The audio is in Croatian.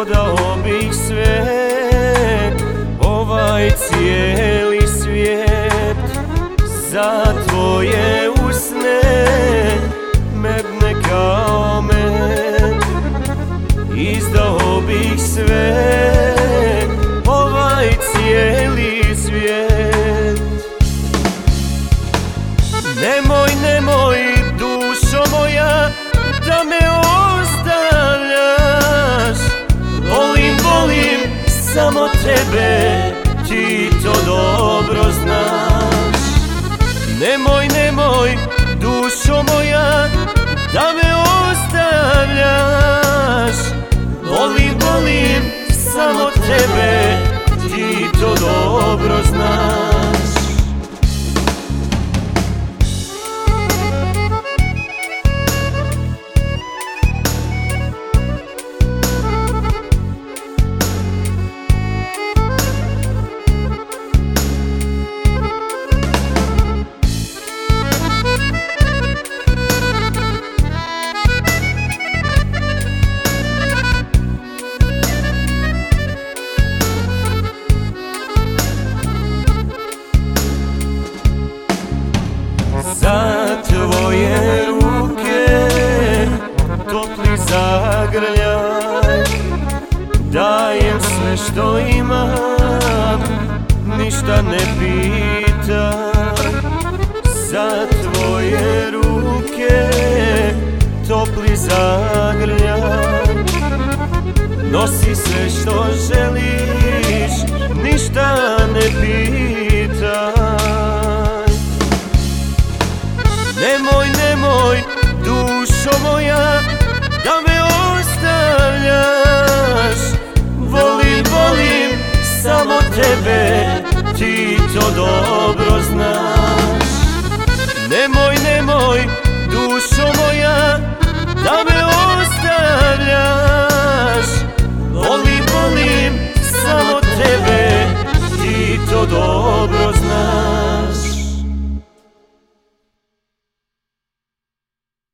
Prodao bih sve, ovaj cijeli svijet, za tvoje usne, medne kao med. Izdao bih sve, ovaj cijeli svijet. Nemoj, nemoj, dušo moja, da me ostavljaš. Volim, volim samo tebe, ti to dobro znaš. Nemoj, nemoj, dušo moja, da me ostavljaš. Volim, volim samo tebe, ti to dobro znaš. Za tvoje ruke topli zagrljaj, dajem sve što imam, ništa ne pitam. Za tvoje ruke topli zagrljaj, nosi sve što želiš, ništa ne pitam. Nemoj, nemoj, dušo moja, da me ostavljaš. Volim, volim samo tebe, ti to dobro